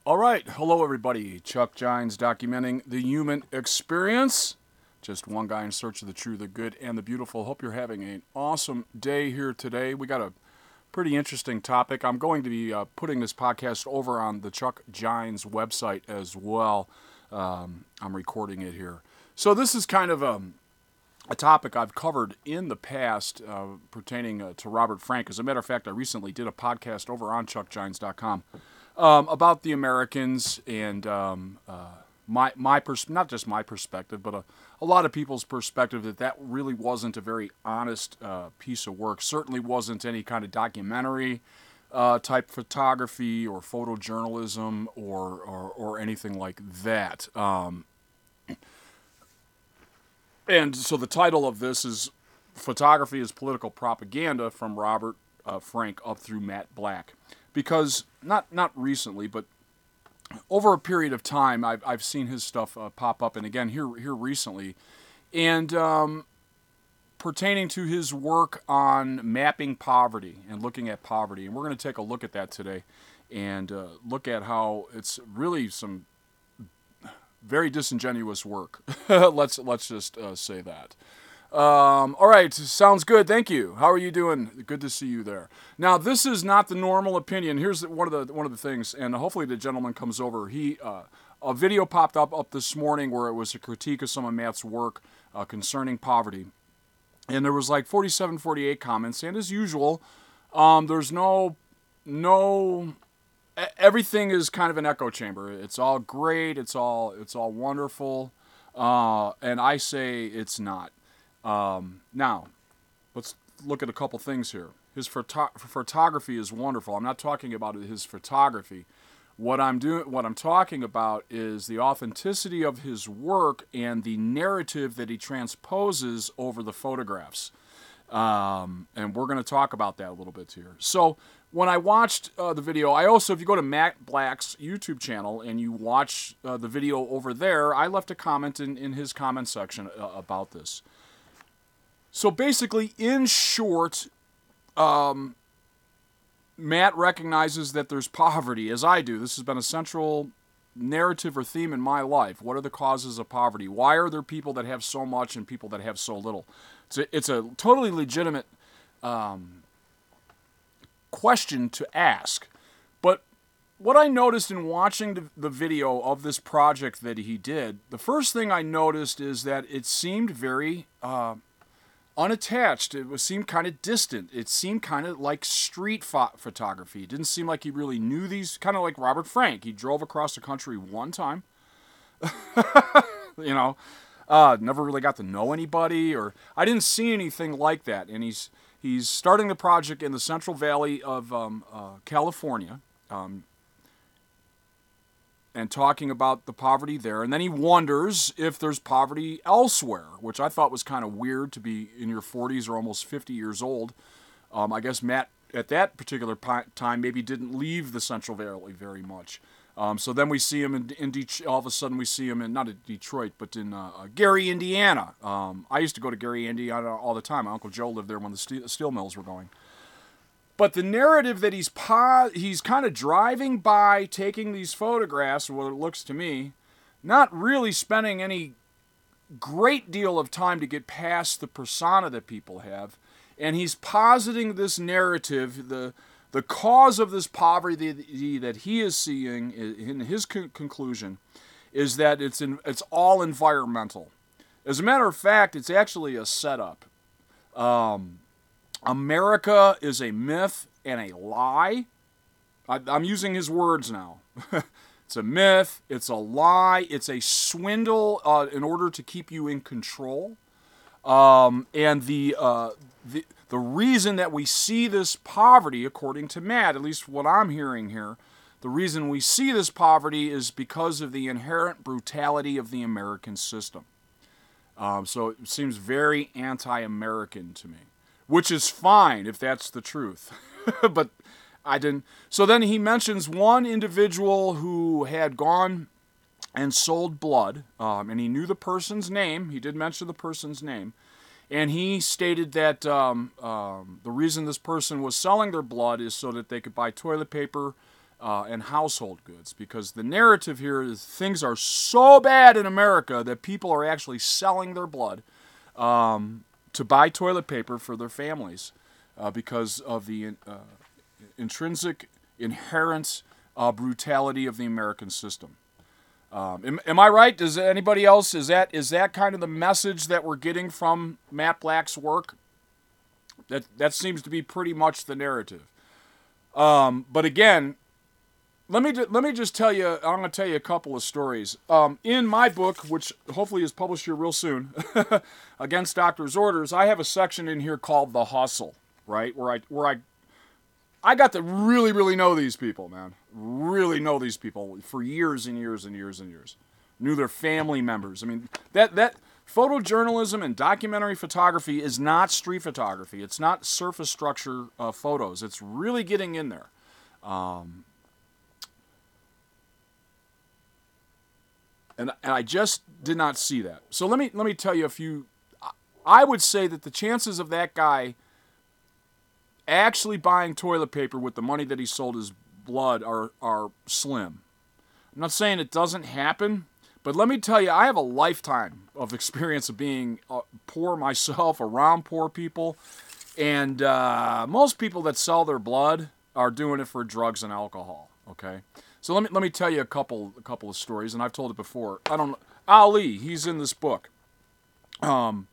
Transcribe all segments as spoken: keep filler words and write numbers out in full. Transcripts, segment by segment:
All right, hello everybody. Chuck Gines documenting the human experience. Just one guy in search of the true, the good, and the beautiful. Hope you're having an awesome day here today. We got a pretty interesting topic. I'm going to be uh, putting this podcast over on the Chuck Gines website as well. Um, I'm recording it here. So this is kind of a, a topic I've covered in the past uh, pertaining uh, to Robert Frank. As a matter of fact, I recently did a podcast over on chuck gines dot com. Um, about the Americans and um, uh, my my pers- not just my perspective, but a, a lot of people's perspective that that really wasn't a very honest uh, piece of work. Certainly wasn't any kind of documentary uh, type photography or photojournalism or or, or anything like that. Um, and so the title of this is "Photography is Political Propaganda" from Robert uh, Frank up through Matt Black. Because not not recently, but over a period of time, I've I've seen his stuff uh, pop up, and again here here recently, and um, pertaining to his work on mapping poverty and looking at poverty, and we're going to take a look at that today, and uh, look at how it's really some very disingenuous work. let's let's just uh, say that. Um, all right, sounds good. Thank you. How are you doing? Good to see you there. Now, this is not the normal opinion. Here's one of the one of the things, and hopefully the gentleman comes over. He uh, a video popped up up this morning where it was a critique of some of Matt's work uh, concerning poverty, and there was like forty-seven, forty-eight comments. And as usual, um, there's no no everything is kind of an echo chamber. It's all great. It's all it's all wonderful, uh, and I say it's not. Um, now, let's look at a couple things here. His photo- photography is wonderful. I'm not talking about his photography. What I'm doing, what I'm talking about is the authenticity of his work and the narrative that he transposes over the photographs. Um, and we're going to talk about that a little bit here. So when I watched uh, the video, I also, if you go to Matt Black's YouTube channel and you watch uh, the video over there, I left a comment in, in his comment section uh, about this. So basically, in short, um, Matt recognizes that there's poverty, as I do. This has been a central narrative or theme in my life. What are the causes of poverty? Why are there people that have so much and people that have so little? It's a, it's a totally legitimate um, question to ask. But what I noticed in watching the, the video of this project that he did, the first thing I noticed is that it seemed very Uh, unattached. It was, seemed kind of distant. It seemed kind of like street pho- photography. It didn't seem like he really knew these, kind of like Robert Frank. He drove across the country one time. you know, uh, never really got to know anybody, or I didn't see anything like that. And he's he's starting the project in the Central Valley of um, uh, California. Um, and talking about the poverty there. And then he wonders if there's poverty elsewhere, which I thought was kind of weird to be in your forties or almost fifty years old. Um, I guess Matt, at that particular time, maybe didn't leave the Central Valley very much. Um, so then we see him in, in Detroit. All of a sudden we see him in, not in Detroit, but in uh, uh, Gary, Indiana. Um, I used to go to Gary, Indiana all the time. My Uncle Joe lived there when the steel, steel mills were going. But the narrative that he's po- he's kind of driving by, taking these photographs, what it looks to me, not really spending any great deal of time to get past the persona that people have, and he's positing this narrative, the the cause of this poverty that he is seeing in his con- conclusion is that it's in, it's all environmental. As a matter of fact, it's actually a setup. Um... America is a myth and a lie. I, I'm using his words now. It's a myth, it's a lie, it's a swindle uh, in order to keep you in control. Um, and the, uh, the the reason that we see this poverty, according to Matt, at least what I'm hearing here, the reason we see this poverty is because of the inherent brutality of the American system. Um, so it seems very anti-American to me. Which is fine if that's the truth. But I didn't. So then he mentions one individual who had gone and sold blood, um, and he knew the person's name. He did mention the person's name. And he stated that um, um, the reason this person was selling their blood is so that they could buy toilet paper uh, and household goods, because the narrative here is things are so bad in America that people are actually selling their blood um, to buy toilet paper for their families uh, because of the uh, intrinsic, inherent uh, brutality of the American system. Um, am, am I right? Does anybody else, is that is that kind of the message that we're getting from Matt Black's work? That that seems to be pretty much the narrative. Um, but again, let me let me just tell you. I'm going to tell you a couple of stories. Um, in my book, which hopefully is published here real soon, Against Doctor's Orders, I have a section in here called The Hustle, right? Where I where I I got to really really know these people, man. Really know these people for years and years and years and years. Knew their family members. I mean, that that. Photojournalism and documentary photography is not street photography. It's not surface structure uh, photos. It's really getting in there. Um, and and I just did not see that. So let me let me tell you a few. I would say that the chances of that guy actually buying toilet paper with the money that he sold his blood are are slim. I'm not saying it doesn't happen. But let me tell you, I have a lifetime of experience of being uh, poor myself, around poor people. And uh, most people that sell their blood are doing it for drugs and alcohol, okay? So let me let me tell you a couple a couple of stories, and I've told it before. I don't know. Ali, he's in this book. Um,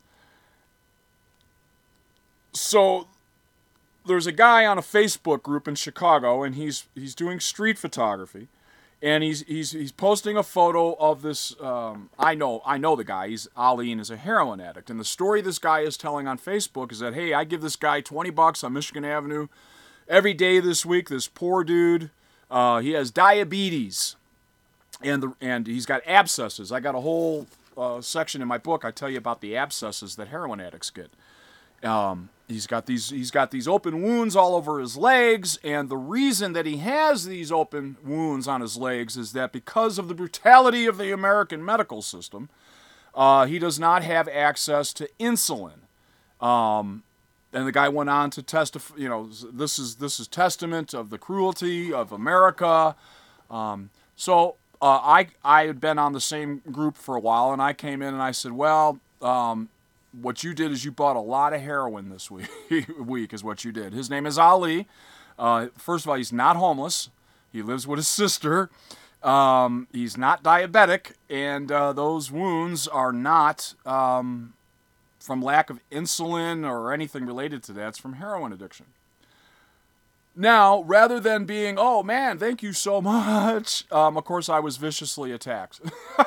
so there's a guy on a Facebook group in Chicago, and he's he's doing street photography. And he's he's he's posting a photo of this. Um, I know I know the guy. He's Ali and is a heroin addict. And the story this guy is telling on Facebook is that, hey, I give this guy twenty bucks on Michigan Avenue every day this week. This poor dude, uh, he has diabetes, and the and he's got abscesses. I got a whole uh, section in my book. I tell you about the abscesses that heroin addicts get. Um, he's got these he's got these open wounds all over his legs, and the reason that he has these open wounds on his legs is that because of the brutality of the American medical system, uh, he does not have access to insulin. Um, and the guy went on to testify. You know, this is this is testament of the cruelty of America. Um, so uh, I I had been on the same group for a while, and I came in and I said, well. Um, What you did is you bought a lot of heroin this week, week is what you did. His name is Ali. Uh, first of all, he's not homeless. He lives with his sister. Um, he's not diabetic, and uh, those wounds are not um, from lack of insulin or anything related to that. It's from heroin addiction. Now, rather than being, oh man, thank you so much, um, of course I was viciously attacked.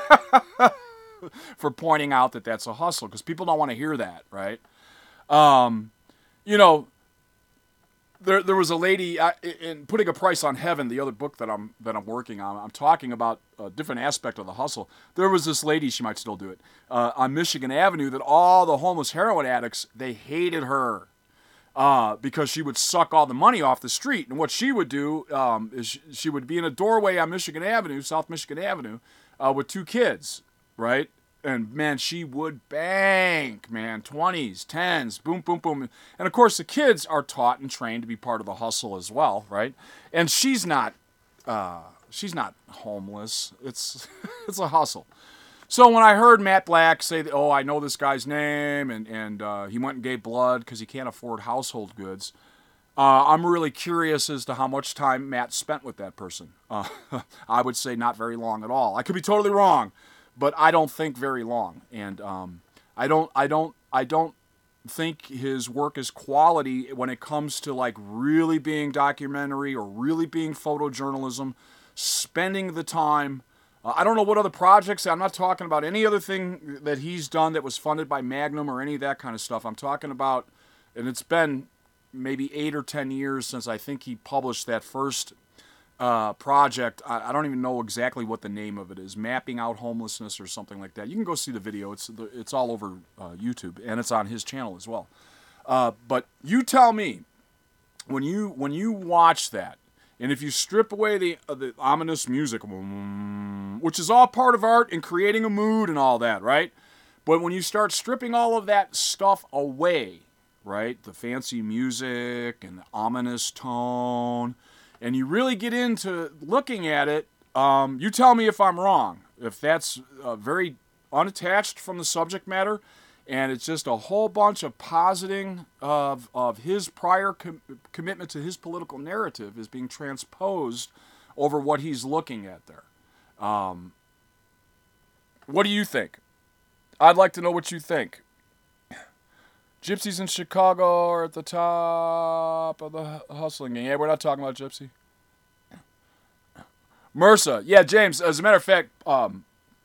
For pointing out that that's a hustle, because people don't want to hear that, right? Um, you know, there there was a lady I, in Putting a Price on Heaven, the other book that I'm that I'm working on. I'm talking about a different aspect of the hustle. There was this lady, she might still do it, uh, on Michigan Avenue, that all the homeless heroin addicts, they hated her uh, because she would suck all the money off the street. And what she would do um, is she would be in a doorway on Michigan Avenue, South Michigan Avenue, uh, with two kids. Right? And, man, she would bank, man, twenties, tens, boom, boom, boom. And, of course, the kids are taught and trained to be part of the hustle as well, right? And she's not uh, she's not homeless. It's it's a hustle. So when I heard Matt Black say, that, oh, I know this guy's name, and, and uh, he went and gave blood because he can't afford household goods, uh, I'm really curious as to how much time Matt spent with that person. Uh, I would say not very long at all. I could be totally wrong. But I don't think very long, and um, I don't, I don't, I don't think his work is quality when it comes to like really being documentary or really being photojournalism, spending the time. Uh, I don't know what other projects. I'm not talking about any other thing that he's done that was funded by Magnum or any of that kind of stuff. I'm talking about, and it's been maybe eight or ten years since I think he published that first. Uh, project. I, I don't even know exactly what the name of it is. Mapping Out Homelessness or something like that. You can go see the video. It's it's all over uh, YouTube, and it's on his channel as well. Uh, but you tell me, when you when you watch that, and if you strip away the uh, the ominous music, which is all part of art and creating a mood and all that, right? But when you start stripping all of that stuff away, right, the fancy music and the ominous tone. and you really get into looking at it, um, you tell me if I'm wrong. If that's uh, very unattached from the subject matter, and it's just a whole bunch of positing of of his prior com- commitment to his political narrative is being transposed over what he's looking at there. Um, what do you think? I'd like to know what you think. Gypsies in Chicago are at the top of the hustling game. Yeah, we're not talking about Gypsy. MRSA. Yeah, James, as a matter of fact, um,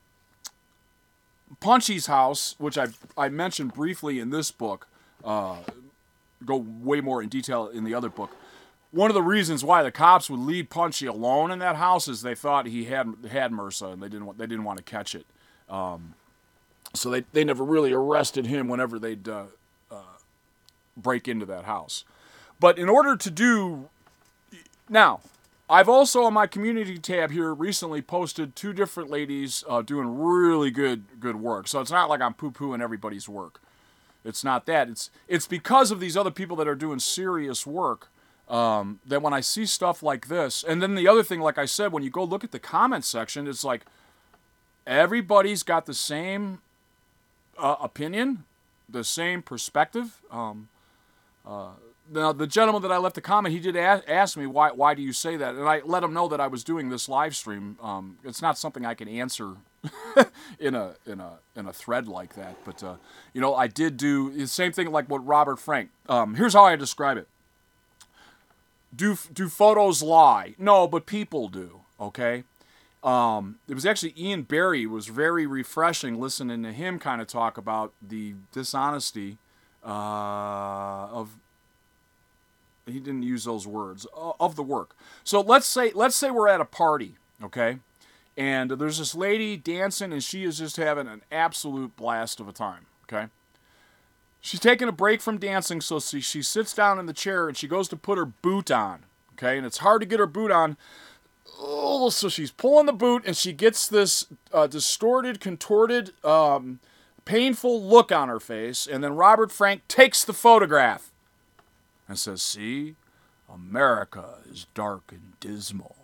Punchy's house, which I I mentioned briefly in this book, uh, go way more in detail in the other book. One of the reasons why the cops would leave Punchy alone in that house is they thought he had had MRSA, and they didn't want, they didn't want to catch it. Um, so they they never really arrested him whenever they'd uh, uh, break into that house. But in order to do now, I've also on my community tab here recently posted two different ladies uh, doing really good good work. So it's not like I'm poo-pooing everybody's work. It's not that. It's it's because of these other people that are doing serious work um, that when I see stuff like this, and then the other thing, like I said, when you go look at the comment section, it's like everybody's got the same uh, opinion, the same perspective. Um, uh, Now, the gentleman that I left the comment, he did ask, ask me, why why do you say that? And I let him know that I was doing this live stream. Um, it's not something I can answer in a in a in a thread like that. But, uh, you know, I did do the same thing like what Robert Frank. Um, here's how I describe it. Do, do photos lie? No, but people do, okay? Um, it was actually Ian Barry. It was very refreshing listening to him kind of talk about the dishonesty uh, of... He didn't use those words, of the work. So let's say let's say we're at a party, okay? And there's this lady dancing, and she is just having an absolute blast of a time, okay? She's taking a break from dancing, so she, she sits down in the chair, and she goes to put her boot on, okay? And it's hard to get her boot on. Oh, so she's pulling the boot, and she gets this uh, distorted, contorted, um, painful look on her face, and then Robert Frank takes the photograph and says, see, America is dark and dismal.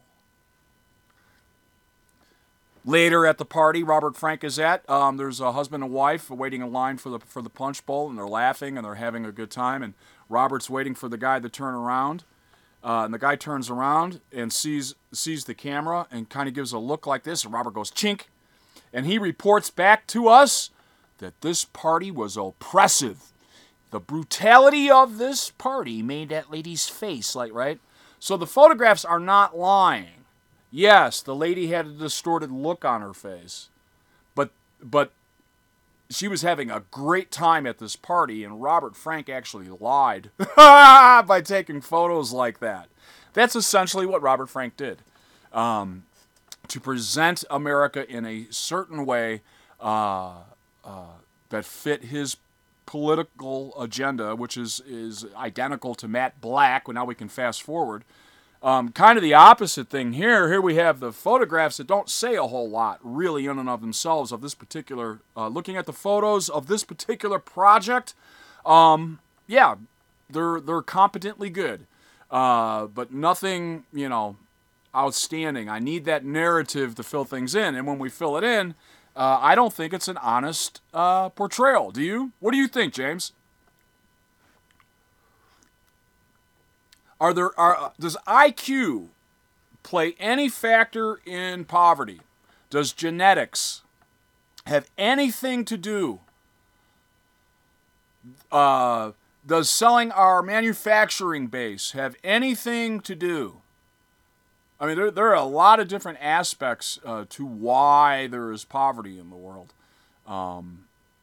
Later at the party Robert Frank is at, um, there's a husband and wife waiting in line for the for the punch bowl, and they're laughing and they're having a good time, and Robert's waiting for the guy to turn around, uh, and the guy turns around and sees sees the camera and kind of gives a look like this, and Robert goes, chink, and he reports back to us that this party was oppressive. The brutality of this party made that lady's face, like, right? So the photographs are not lying. Yes, the lady had a distorted look on her face. But but she was having a great time at this party, and Robert Frank actually lied by taking photos like that. That's essentially what Robert Frank did. Um, to present America in a certain way uh, uh, that fit his political agenda, which is is identical to Matt Black. Well, now we can fast forward. Um, kind of the opposite thing here. Here we have the photographs that don't say a whole lot, really, in and of themselves, of this particular. Uh, looking at the photos of this particular project, um, yeah, they're they're competently good, uh, but nothing, you know, outstanding. I need that narrative to fill things in, and when we fill it in, Uh, I don't think it's an honest uh, portrayal. Do you? What do you think, James? Are there are does I Q play any factor in poverty? Does genetics have anything to do? Uh, does selling our manufacturing base have anything to do? I mean, there, there are a lot of different aspects uh, to why there is poverty in the world. Um,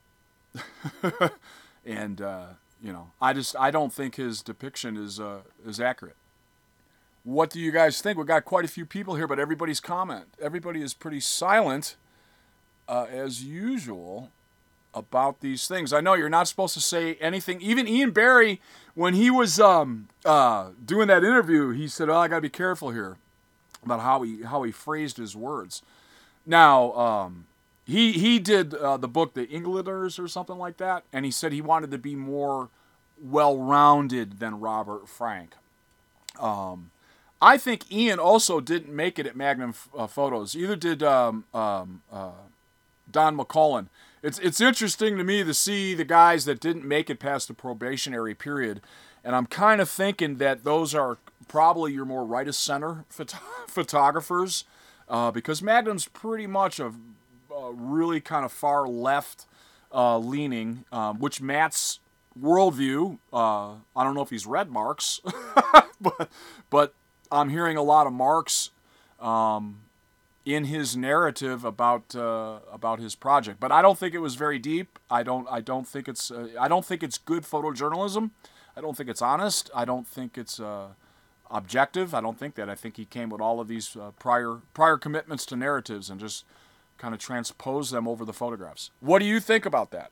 and, uh, you know, I just, I don't think his depiction is, uh, is accurate. What do you guys think? We've got quite a few people here, but everybody's comment. Everybody is pretty silent, uh, as usual, about these things. I know you're not supposed to say anything. Even Ian Barry, when he was um, uh, doing that interview, he said, oh, I got to be careful here about how he how he phrased his words. Now, um, he he did uh, the book The Englanders or something like that, and he said he wanted to be more well-rounded than Robert Frank. Um, I think Ian also didn't make it at Magnum uh, Photos. Either did um, um, uh, Don McCullen. It's it's interesting to me to see the guys that didn't make it past the probationary period, and I'm kind of thinking that those are probably your more right of center phot- photographers, uh, because Magnum's pretty much a, a really kind of far left uh, leaning, um, which Matt's worldview. Uh, I don't know if he's read Marx, but but I'm hearing a lot of Marx um, in his narrative about uh, about his project. But I don't think it was very deep. I don't I don't think it's uh, I don't think it's good photojournalism. I don't think it's honest. I don't think it's uh, objective. I don't think that. I think he came with all of these uh, prior prior commitments to narratives and just kind of transposed them over the photographs. What do you think about that?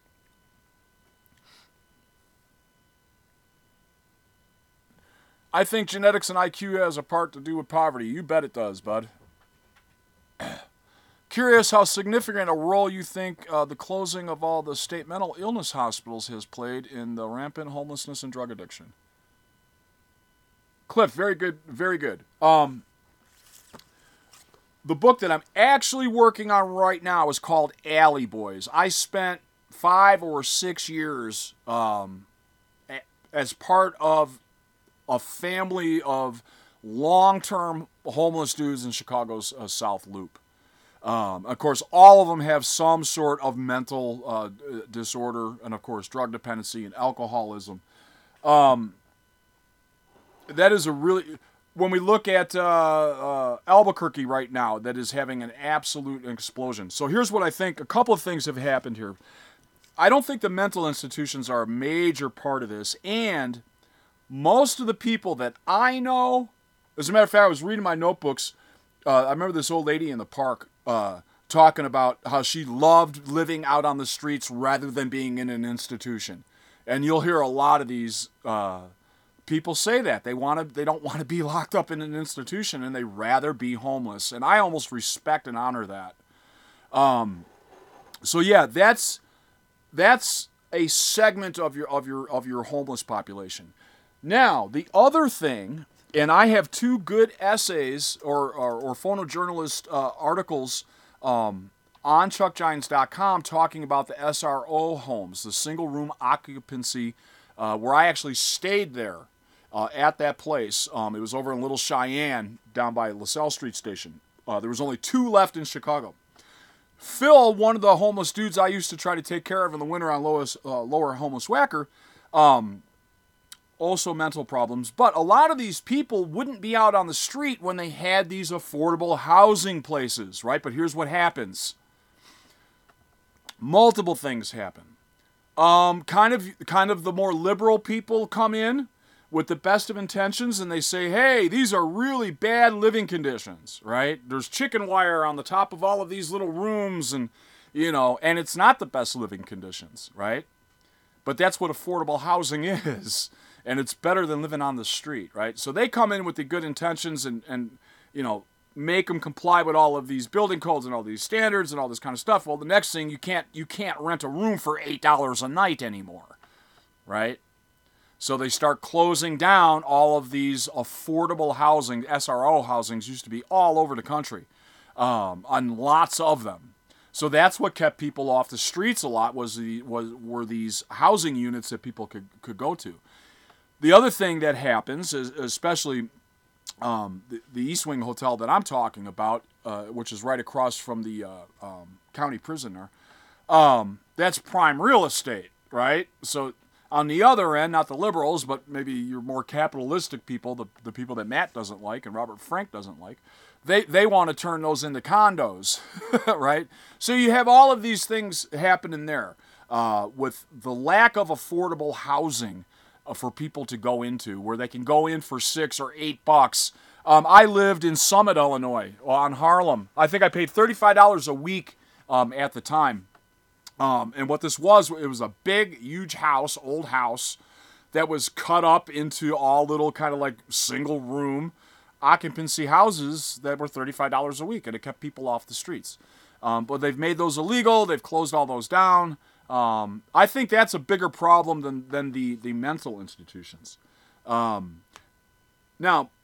I think genetics and I Q has a part to do with poverty. You bet it does, bud. Curious how significant a role you think uh, the closing of all the state mental illness hospitals has played in the rampant homelessness and drug addiction. Cliff, very good, very good. Um, the book that I'm actually working on right now is called Alley Boys. I spent five or six years um, as part of a family of long-term homeless dudes in Chicago's uh, South Loop. Um, of course, all of them have some sort of mental uh, disorder, and of course, drug dependency and alcoholism. Um, that is a really, when we look at uh, uh, Albuquerque right now, that is having an absolute explosion. So here's what I think. A couple of things have happened here. I don't think the mental institutions are a major part of this, and most of the people that I know, as a matter of fact, I was reading my notebooks. Uh, I remember this old lady in the park uh, talking about how she loved living out on the streets rather than being in an institution. And you'll hear a lot of these uh, people say that they want to, they don't want to be locked up in an institution, and they rather be homeless. And I almost respect and honor that. Um, so yeah, that's that's a segment of your of your of your homeless population. Now, the other thing, and I have two good essays or, or, or photojournalist uh, articles um, on chuck giants dot com talking about the S R O homes, the single room occupancy, uh, where I actually stayed there uh, at that place. Um, it was over in Little Cheyenne down by LaSalle Street Station. Uh, there was only two left in Chicago. Phil, one of the homeless dudes I used to try to take care of in the winter on Lois, uh, Lower Homeless Whacker, um, also mental problems, but a lot of these people wouldn't be out on the street when they had these affordable housing places, right? But here's what happens. Multiple things happen. Um, kind of, kind of the more liberal people come in with the best of intentions, and they say, hey, these are really bad living conditions, right? There's chicken wire on the top of all of these little rooms, and, you know, and it's not the best living conditions, right? But that's what affordable housing is. And it's better than living on the street, right? So they come in with the good intentions and, and, you know, make them comply with all of these building codes and all these standards and all this kind of stuff. Well, the next thing, you can't you can't rent a room for eight dollars a night anymore, right? So they start closing down all of these affordable housing. S R O housings used to be all over the country, um, on lots of them. So that's what kept people off the streets a lot was the was were these housing units that people could could go to. The other thing that happens is, especially um, the, the East Wing Hotel that I'm talking about, uh, which is right across from the uh, um, county prison there, um, that's prime real estate, right? So on the other end, not the liberals, but maybe your more capitalistic people, the, the people that Matt doesn't like and Robert Frank doesn't like, they, they want to turn those into condos, right? So you have all of these things happening there uh, with the lack of affordable housing for people to go into, where they can go in for six or eight bucks. Um, I lived in Summit, Illinois, on Harlem. I think I paid thirty-five dollars a week um, at the time. Um, and what this was, it was a big, huge house, old house, that was cut up into all little kind of like single room occupancy houses that were thirty-five dollars a week, and it kept people off the streets. Um, but they've made those illegal. They've closed all those down. Um, I think that's a bigger problem than, than the, the mental institutions. Um, now,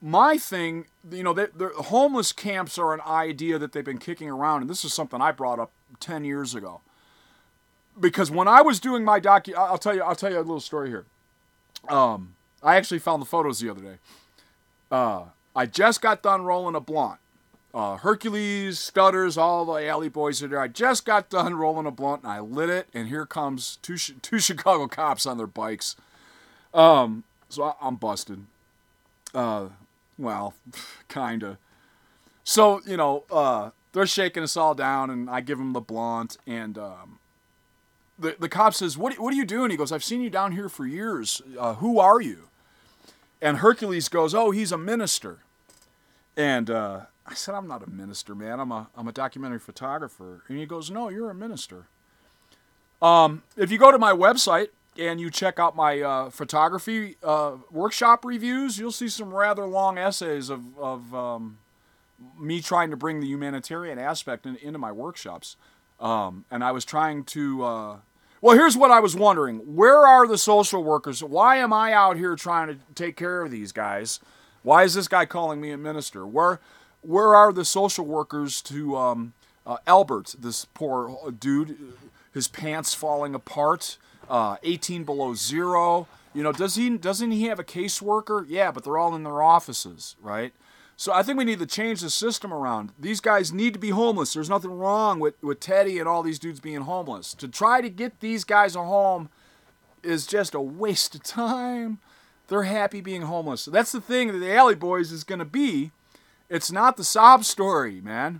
my thing, you know, they, the homeless camps are an idea that they've been kicking around, and this is something I brought up ten years ago. Because when I was doing my docu, I'll tell you, I'll tell you a little story here. Um, I actually found the photos the other day. Uh, I just got done rolling a blunt. Uh, Hercules, Stutters, all the alley boys are there. I just got done rolling a blunt, and I lit it, and here comes two two Chicago cops on their bikes. Um, so I, I'm busted. Uh, well, kinda. So, you know, uh, they're shaking us all down, and I give them the blunt, and um, the the cop says, "What what are you doing?" He goes, "I've seen you down here for years. Uh, who are you?" And Hercules goes, "Oh, he's a minister." And uh, I said, "I'm not a minister, man. I'm a I'm a documentary photographer." And he goes, "No, you're a minister." Um, if you go to my website and you check out my uh, photography uh, workshop reviews, you'll see some rather long essays of of um, me trying to bring the humanitarian aspect in, into my workshops. Um, and I was trying to. Uh, well, here's what I was wondering: where are the social workers? Why am I out here trying to take care of these guys? Why is this guy calling me a minister? Where, where are the social workers to um, uh, Albert, this poor dude, his pants falling apart, uh, eighteen below zero? You know, does he doesn't he have a caseworker? Yeah, but they're all in their offices, right? So I think we need to change the system around. These guys need to be homeless. There's nothing wrong with, with Teddy and all these dudes being homeless. To try to get these guys a home is just a waste of time. They're happy being homeless. That's the thing that the Alley Boys is going to be. It's not the sob story, man.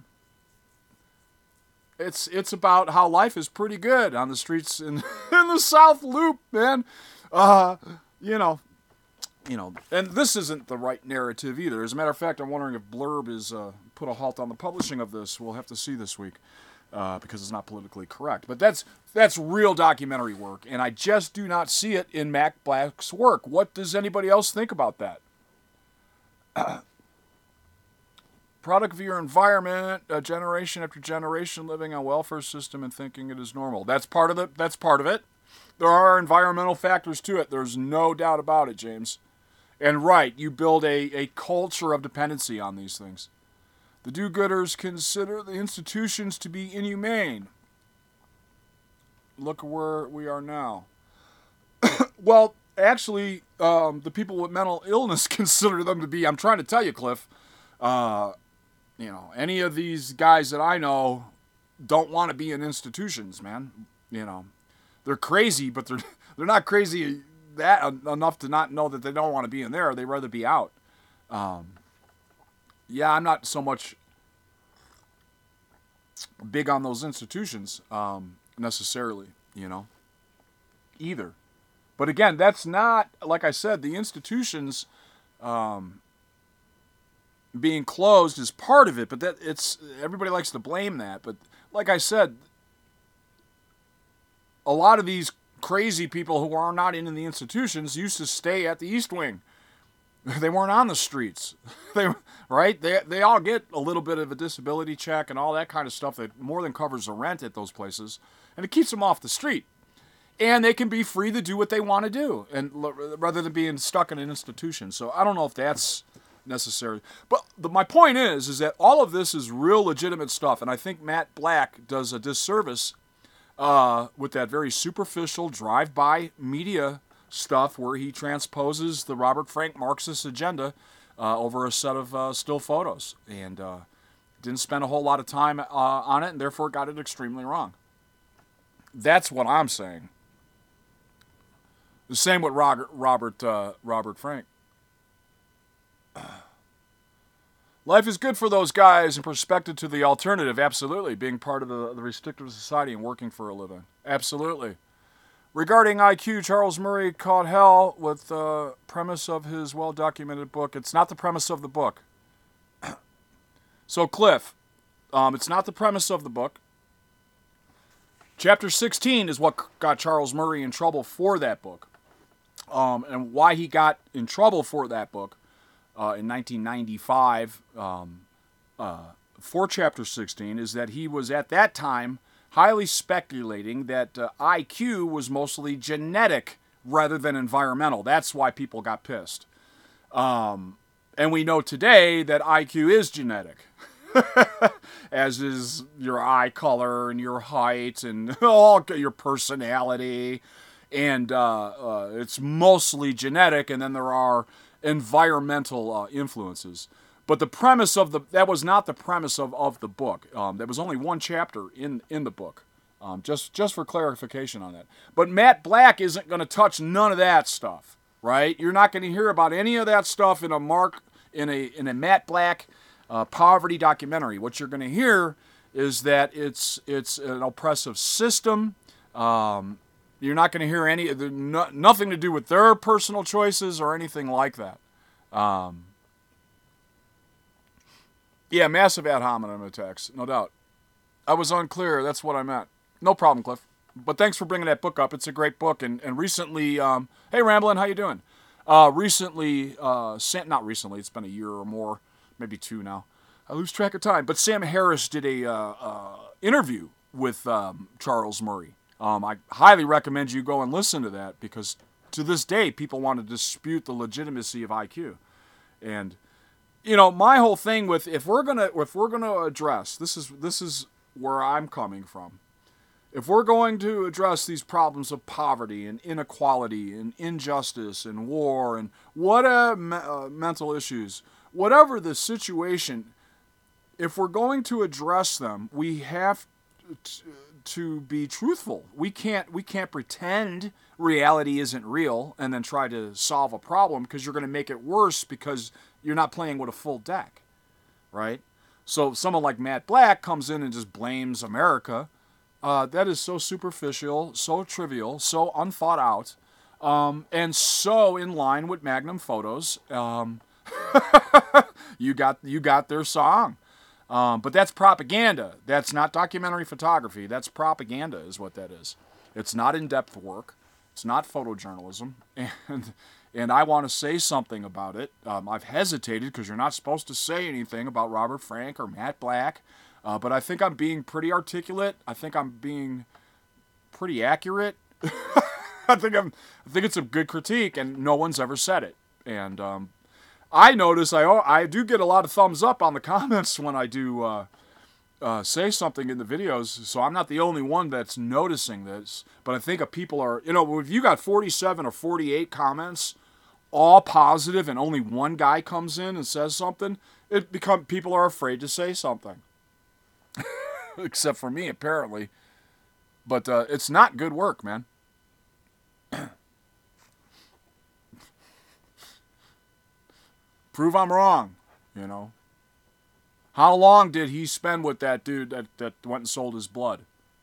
It's it's about how life is pretty good on the streets in, in the South Loop, man. Uh, you know, you know, and this isn't the right narrative either. As a matter of fact, I'm wondering if Blurb is uh, put a halt on the publishing of this. We'll have to see this week. Uh, because it's not politically correct. But that's that's real documentary work, and I just do not see it in Matt Black's work. What does anybody else think about that? Uh, product of your environment, uh, generation after generation living on welfare system and thinking it is normal. That's part of it. That's part of it. There are environmental factors to it. There's no doubt about it, James. And right, you build a, a culture of dependency on these things. The do-gooders consider the institutions to be inhumane. Look where we are now. Well, actually, um, the people with mental illness consider them to be. I'm trying to tell you, Cliff. Uh, you know, any of these guys that I know don't want to be in institutions, man. You know, they're crazy, but they're they're not crazy that enough to not know that they don't want to be in there. They'd rather be out. Um, Yeah, I'm not so much big on those institutions um, necessarily, you know, either. But again, that's not, like I said, the institutions um, being closed is part of it, but that it's everybody likes to blame that. But like I said, a lot of these crazy people who are not in the institutions used to stay at the East Wing. They weren't on the streets. They right? They they all get a little bit of a disability check and all that kind of stuff that more than covers the rent at those places, and it keeps them off the street. And they can be free to do what they want to do, and rather than being stuck in an institution. So I don't know if that's necessary. But the, my point is, is that all of this is real legitimate stuff, and I think Matt Black does a disservice uh, with that very superficial drive-by media stuff where he transposes the Robert Frank Marxist agenda uh, over a set of uh, still photos, and uh, didn't spend a whole lot of time uh, on it, and therefore got it extremely wrong. That's what I'm saying. The same with Robert Robert uh, Robert Frank. Life is good for those guys in perspective to the alternative. Absolutely, being part of the, the restrictive society and working for a living. Absolutely. Regarding I Q, Charles Murray caught hell with the premise of his well-documented book. It's not the premise of the book. So, Cliff, um, it's not the premise of the book. Chapter sixteen is what got Charles Murray in trouble for that book. Um, and why he got in trouble for that book uh, in nineteen ninety-five um, uh, for Chapter sixteen is that he was at that time highly speculating that uh, I Q was mostly genetic rather than environmental. That's why people got pissed. Um, And we know today that I Q is genetic, as is your eye color and your height and all your personality. And uh, uh, it's mostly genetic, and then there are environmental uh, influences. But the premise of the, that was not the premise of, of the book. Um, there was only one chapter in, in the book, um, just, just for clarification on that. But Matt Black isn't going to touch none of that stuff, right? You're not going to hear about any of that stuff in a Mark, in a, in a Matt Black uh, poverty documentary. What you're going to hear is that it's, it's an oppressive system. Um, you're not going to hear any, no, nothing to do with their personal choices or anything like that. Um, Yeah, massive ad hominem attacks, no doubt. I was unclear. That's what I meant. No problem, Cliff. But thanks for bringing that book up. It's a great book. And, and recently, um, hey, Ramblin', how you doing? Uh, recently, uh, Sam, not recently, it's been a year or more, maybe two now. I lose track of time. But Sam Harris did a uh, uh, interview with um, Charles Murray. Um, I highly recommend you go and listen to that because to this day, people want to dispute the legitimacy of I Q. And you know, my whole thing with if we're gonna if we're gonna address this is this is where I'm coming from. If we're going to address these problems of poverty and inequality and injustice and war and what uh, me, uh, mental issues, whatever the situation, if we're going to address them, we have t- to be truthful. We can't we can't pretend reality isn't real and then try to solve a problem because you're going to make it worse because you're not playing with a full deck, right? So someone like Matt Black comes in and just blames America. Uh, that is so superficial, so trivial, so unthought out, um, and so in line with Magnum Photos. Um, you got you got their song. Um, but that's propaganda. That's not documentary photography. That's propaganda is what that is. It's not in-depth work. It's not photojournalism. And and I want to say something about it. Um, I've hesitated because you're not supposed to say anything about Robert Frank or Matt Black. Uh, but I think I'm being pretty articulate. I think I'm being pretty accurate. I think I'm. I think it's a good critique, and no one's ever said it. And um, I notice I I do get a lot of thumbs up on the comments when I do uh, uh, say something in the videos. So I'm not the only one that's noticing this. But I think if people are, you know, if you got forty-seven or forty-eight comments, all positive, and only one guy comes in and says something, it become people are afraid to say something. Except for me, apparently. But uh, it's not good work, man. Prove I'm wrong, you know. How long did he spend with that dude that, that went and sold his blood?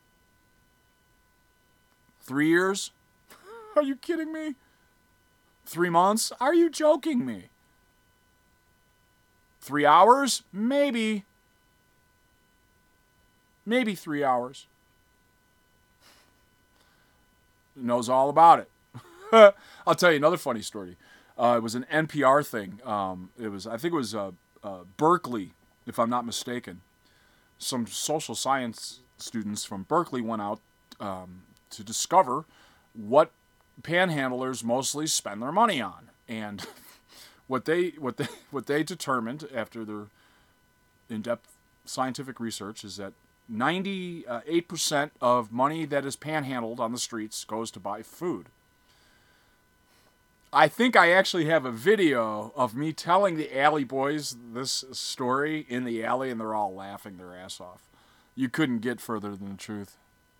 Three years? Are you kidding me? Three months? Are you joking me? Three hours? Maybe. Maybe three hours. Knows all about it. I'll tell you another funny story. Uh, it was an N P R thing. Um, it was, I think it was uh, uh, Berkeley, if I'm not mistaken. Some social science students from Berkeley went out um, to discover what panhandlers mostly spend their money on, and what they what they what they determined after their in-depth scientific research is that ninety-eight percent of money that is panhandled on the streets goes to buy food. I think I actually have a video of me telling the alley boys this story in the alley, and they're all laughing their ass off. You couldn't get further than the truth.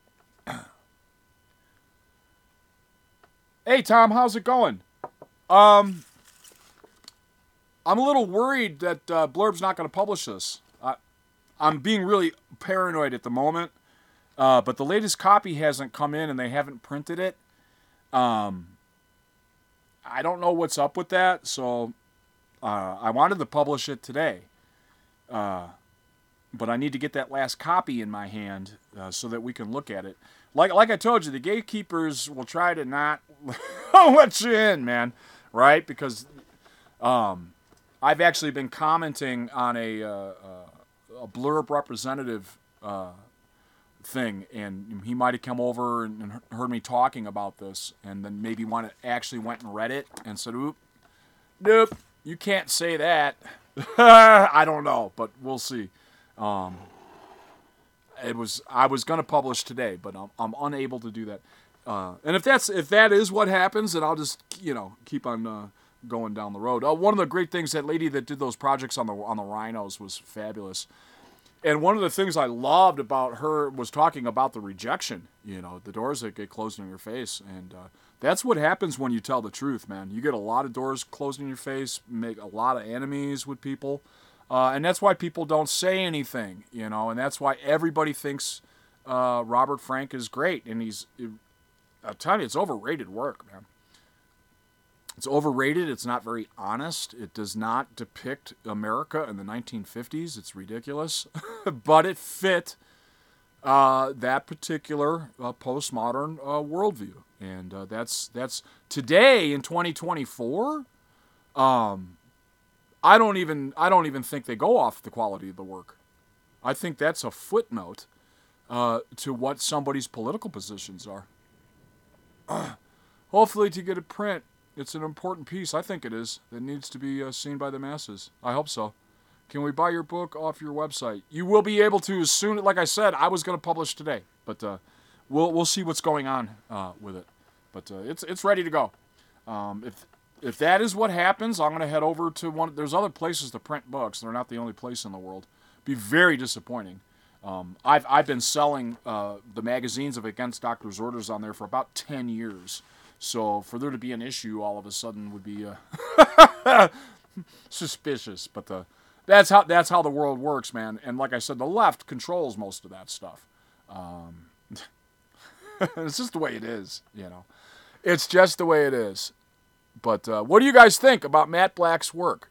Hey, Tom, how's it going? Um, I'm a little worried that uh, Blurb's not going to publish this. I, I'm being really paranoid at the moment, uh, but the latest copy hasn't come in, and they haven't printed it. Um... I don't know what's up with that, so uh, I wanted to publish it today. Uh, but I need to get that last copy in my hand uh, so that we can look at it. Like like I told you, the gatekeepers will try to not let you in, man, right? Because um, I've actually been commenting on a, uh, a Blurb representative uh thing, and he might have come over and heard me talking about this, and then maybe one actually went and read it and said, oop, nope, you can't say that. I don't know, but we'll see. Um, it was I was going to publish today, but I'm, I'm unable to do that. Uh, and if that's if that is what happens, then I'll just you know keep on uh, going down the road. Uh, one of the great things, that lady that did those projects on the on the rhinos was fabulous. And one of the things I loved about her was talking about the rejection, you know, the doors that get closed in your face. And uh, that's what happens when you tell the truth, man. You get a lot of doors closed in your face, make a lot of enemies with people. Uh, and that's why people don't say anything, you know, and that's why everybody thinks uh, Robert Frank is great. And he's, I'm telling you, it's overrated work, man. It's overrated. It's not very honest. It does not depict America in the nineteen fifties. It's ridiculous. But it fit uh, that particular uh, postmodern uh, worldview. And uh, that's that's today in twenty twenty-four. Um, I don't even I don't even think they go off the quality of the work. I think that's a footnote uh, to what somebody's political positions are. Uh, hopefully to get a print. It's an important piece, I think it is, that needs to be uh, seen by the masses. I hope so. Can we buy your book off your website? You will be able to as soon, like I said, I was going to publish today, but uh, we'll we'll see what's going on uh, with it. But uh, it's it's ready to go. Um, if if that is what happens, I'm going to head over to one. There's other places to print books. They're not the only place in the world. Be very disappointing. Um, I've I've been selling uh, the magazines of Against Doctor's Orders on there for about ten years. So for there to be an issue all of a sudden would be uh, suspicious. But uh, that's how that's how the world works, man. And like I said, the left controls most of that stuff. Um, it's just the way it is, you know. It's just the way it is. But uh, what do you guys think about Matt Black's work?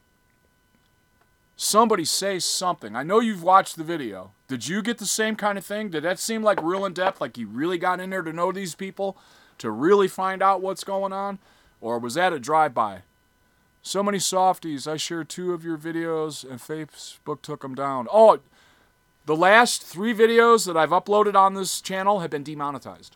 Somebody say something. I know you've watched the video. Did you get the same kind of thing? Did that seem like real in depth, like you really got in there to know these people? To really find out what's going on? Or was that a drive-by? So many softies. I shared two of your videos and Facebook took them down. Oh, the last three videos that I've uploaded on this channel have been demonetized.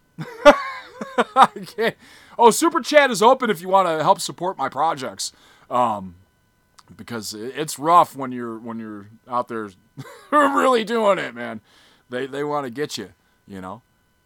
I can't. Oh, Super Chat is open if you want to help support my projects. Um, because it's rough when you're when you're out there really doing it, man. They, they want to get you, you know.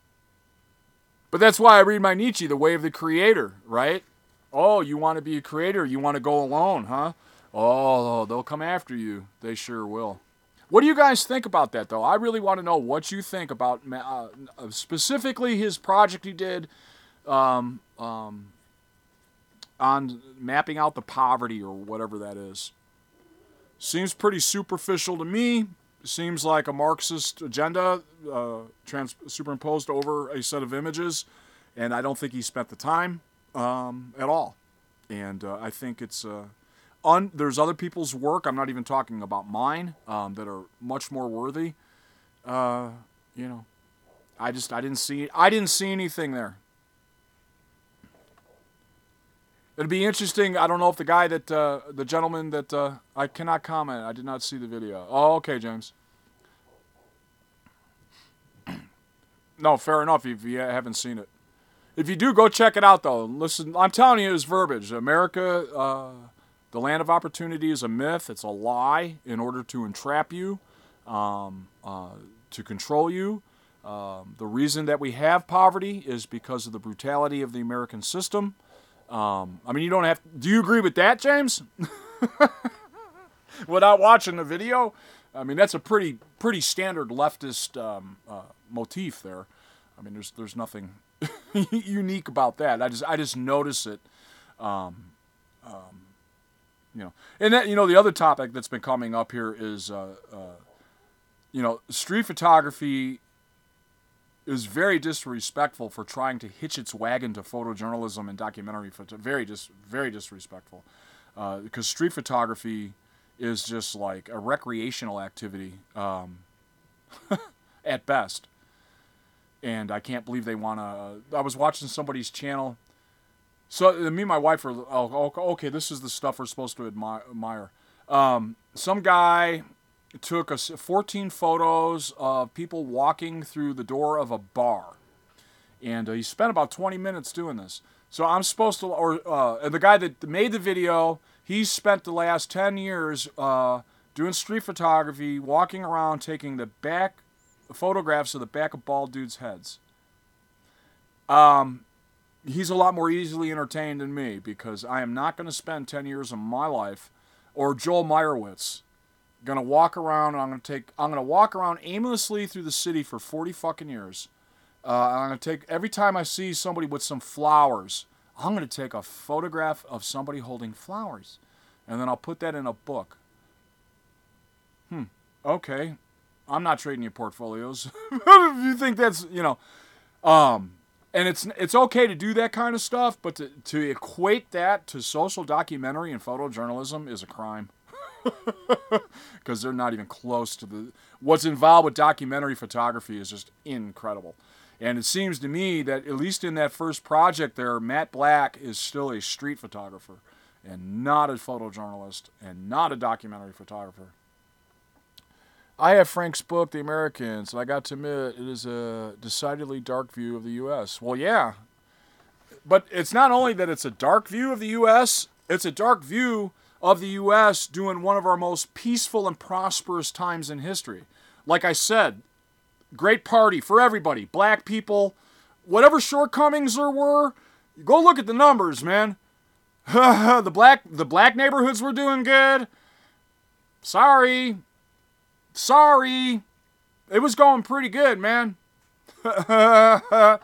But that's why I read my Nietzsche, The Way of the Creator, right? Oh, you want to be a creator? You want to go alone, huh? Oh, they'll come after you. They sure will. What do you guys think about that, though? I really want to know what you think about uh, specifically his project he did um, um, on mapping out the poverty or whatever that is. Seems pretty superficial to me. Seems like a Marxist agenda uh, trans- superimposed over a set of images, and I don't think he spent the time um, at all. And uh, I think it's uh, un- there's other people's work. I'm not even talking about mine um, that are much more worthy. Uh, you know, I just I didn't see I didn't see anything there. It'd be interesting. I don't know if the guy that, uh, the gentleman that, uh, I cannot comment. I did not see the video. Oh, okay, James. No, fair enough if you haven't seen it. If you do, go check it out, though. Listen, I'm telling you his verbiage. America, uh, the land of opportunity is a myth. It's a lie in order to entrap you, um, uh, to control you. Um, the reason that we have poverty is because of the brutality of the American system. Um, I mean, you don't have... Do you agree with that, James? Without watching the video? I mean, that's a pretty pretty standard leftist um, uh, motif there. I mean, there's there's nothing unique about that. I just I just notice it. Um, um, you know, and that you know the other topic that's been coming up here is uh, uh, you know street photography is very disrespectful for trying to hitch its wagon to photojournalism and documentary photo. Very dis, very disrespectful. Uh, because street photography is just like a recreational activity um, at best. And I can't believe they want to... I was watching somebody's channel. So me and my wife are... Oh, okay, this is the stuff we're supposed to admire. Um, some guy... took us fourteen photos of people walking through the door of a bar. And uh, he spent about twenty minutes doing this. So I'm supposed to, or uh, and the guy that made the video, He's spent the last ten years uh, doing street photography, walking around taking the back photographs of the back of bald dudes' heads. Um, he's a lot more easily entertained than me because I am not going to spend ten years of my life, or Joel Meyerowitz, going to walk around. And I'm going to take. I'm going to walk around aimlessly through the city for forty fucking years. Uh, I'm going to take every time I see somebody with some flowers, I'm going to take a photograph of somebody holding flowers, and then I'll put that in a book. Hmm. Okay. I'm not trading you portfolios. If you think that's, you know, um, and it's it's okay to do that kind of stuff, but to, to equate that to social documentary and photojournalism is a crime. Because they're not even close to the... What's involved with documentary photography is just incredible. And it seems to me that, at least in that first project there, Matt Black is still a street photographer and not a photojournalist and not a documentary photographer. I have Frank's book, The Americans, and I got to admit, it is a decidedly dark view of the U S. Well, yeah. But it's not only that it's a dark view of the U S, it's a dark view of the U S during one of our most peaceful and prosperous times in history. Like I said, great party for everybody. Black people, whatever shortcomings there were, go look at the numbers, man. the black the black neighborhoods were doing good. Sorry. Sorry. It was going pretty good, man. But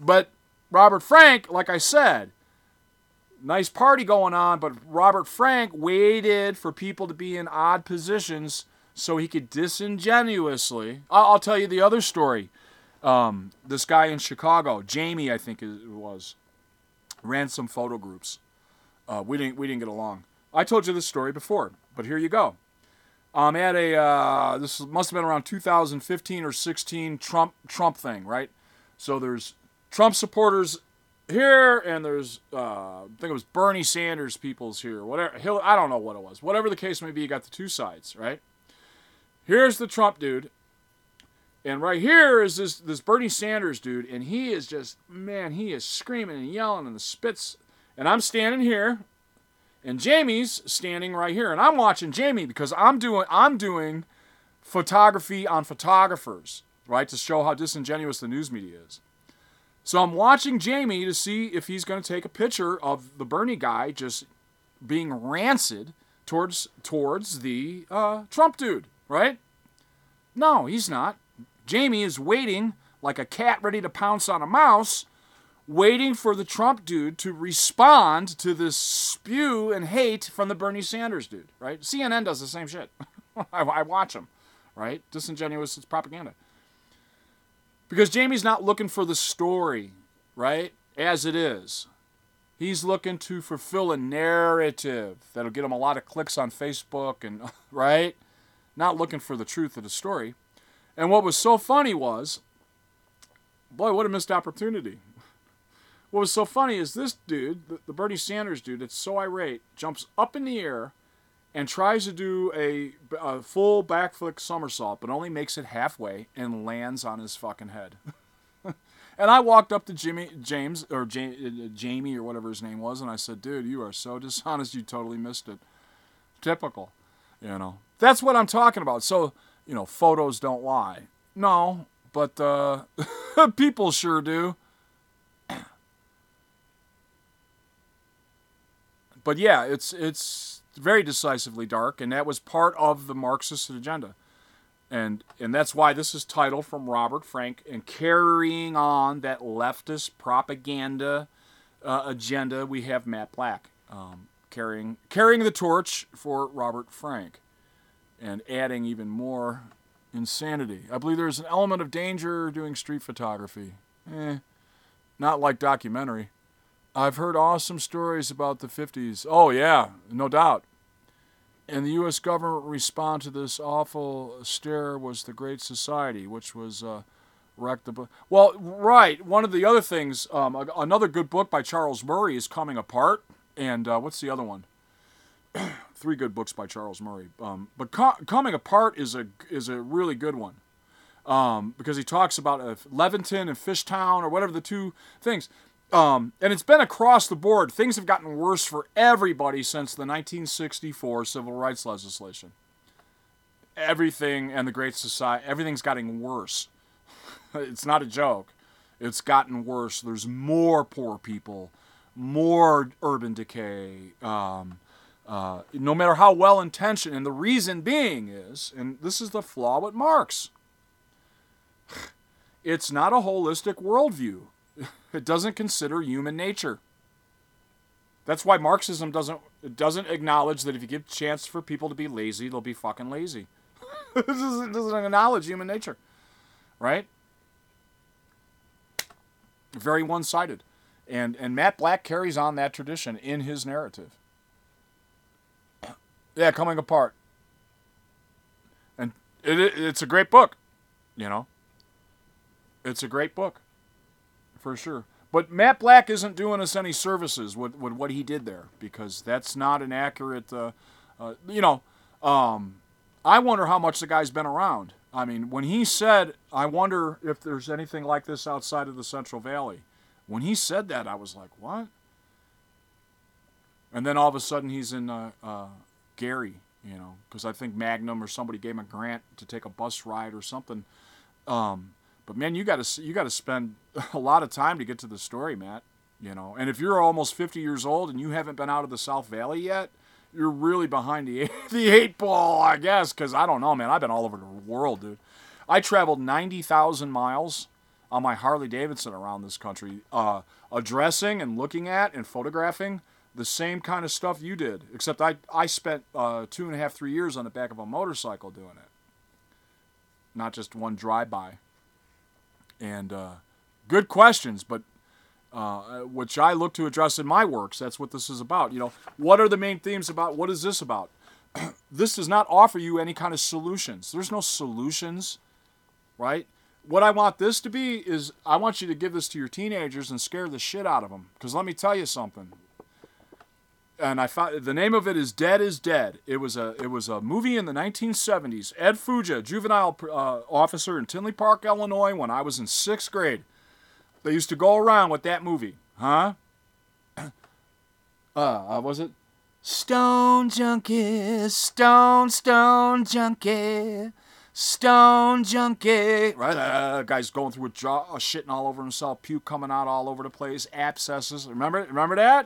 Robert Frank, like I said, nice party going on, but Robert Frank waited for people to be in odd positions so he could disingenuously... I'll, I'll tell you the other story. Um, this guy in Chicago, Jamie, I think it was, ran some photo groups. Uh, we didn't we didn't get along. I told you this story before, but here you go. I'm at a, uh, this must have been around two thousand fifteen or sixteen Trump Trump thing, right? So there's Trump supporters here, and there's, uh, I think it was Bernie Sanders people's here. Whatever, Hill, I don't know what it was. Whatever the case may be, you got the two sides, right? Here's the Trump dude, and right here is this, this Bernie Sanders dude, and he is just, man, he is screaming and yelling and the spits, and I'm standing here, and Jamie's standing right here, and I'm watching Jamie because I'm doing I'm doing photography on photographers, right, to show how disingenuous the news media is. So I'm watching Jamie to see if he's going to take a picture of the Bernie guy just being rancid towards towards the uh, Trump dude, right? No, he's not. Jamie is waiting like a cat ready to pounce on a mouse, waiting for the Trump dude to respond to this spew and hate from the Bernie Sanders dude, right? C N N does the same shit. I, I watch them, right? Disingenuous, it's propaganda. Because Jamie's not looking for the story, right, as it is. He's looking to fulfill a narrative that'll get him a lot of clicks on Facebook, and right? Not looking for the truth of the story. And what was so funny was, boy, what a missed opportunity. What was so funny is this dude, the, the Bernie Sanders dude, that's so irate, jumps up in the air and tries to do a, a full backflip somersault, but only makes it halfway and lands on his fucking head. And I walked up to Jimmy, James, or J, Jamie, or whatever his name was, and I said, dude, you are so dishonest, you totally missed it. Typical, you know. That's what I'm talking about. So, you know, photos don't lie. No, but uh, people sure do. But yeah, it's it's very decisively dark, and that was part of the Marxist agenda. And and that's why this is titled From Robert Frank, and carrying on that leftist propaganda uh, agenda, we have Matt Black um, carrying carrying the torch for Robert Frank and adding even more insanity. I believe there's an element of danger doing street photography. Eh, not like documentary. I've heard awesome stories about the fifties. Oh, yeah, no doubt. And the U S government response to this awful stare was the Great Society, which was uh, wrecked the book. Well, right. One of the other things, um, another good book by Charles Murray is Coming Apart. And uh, what's the other one? Three good books by Charles Murray. Um, but Co- Coming Apart is a is a really good one. Um, because he talks about uh, Leventon and Fishtown, or whatever the two things. Um, and it's been across the board. Things have gotten worse for everybody since the nineteen sixty-four civil rights legislation. Everything and the Great Society, everything's getting worse. It's not a joke. It's gotten worse. There's more poor people, more urban decay, um, uh, no matter how well-intentioned. And the reason being is, and this is the flaw with Marx, it's not a holistic worldview. It doesn't consider human nature. That's why Marxism doesn't it doesn't acknowledge that if you give a chance for people to be lazy, they'll be fucking lazy. It doesn't, doesn't acknowledge human nature, right? Very one-sided. And and Matt Black carries on that tradition in his narrative. Yeah, Coming Apart. And it, it it's a great book, you know. It's a great book. For sure. But Matt Black isn't doing us any services with, with what he did there, because that's not an accurate, uh, uh, you know, um, I wonder how much the guy's been around. I mean, when he said, I wonder if there's anything like this outside of the Central Valley, when he said that, I was like, what? And then all of a sudden he's in uh, uh, Gary, you know, because I think Magnum or somebody gave him a grant to take a bus ride or something. Um, But man, you got to you got to spend a lot of time to get to the story, Matt. You know, and if you're almost fifty years old and you haven't been out of the South Valley yet, you're really behind the the eight ball, I guess. Because I don't know, man. I've been all over the world, dude. I traveled ninety thousand miles on my Harley Davidson around this country, uh, addressing and looking at and photographing the same kind of stuff you did. Except I I spent uh, two and a half, three years on the back of a motorcycle doing it, not just one drive-by. And uh, good questions, but uh, which I look to address in my works. That's what this is about. You know, what are the main themes about? What is this about? This does not offer you any kind of solutions. There's no solutions, right? What I want this to be is I want you to give this to your teenagers and scare the shit out of them. Because let me tell you something. And I found the name of it is Dead is Dead. It was a it was a movie in the nineteen seventies. Ed Fuja, juvenile uh, officer in Tinley Park, Illinois, when I was in sixth grade. They used to go around with that movie, huh? Uh, was it? Stone junkie, stone stone junkie, stone junkie. Right, uh, guy's going through a jaw, uh, shitting all over himself, puke coming out all over the place, abscesses. Remember, remember that?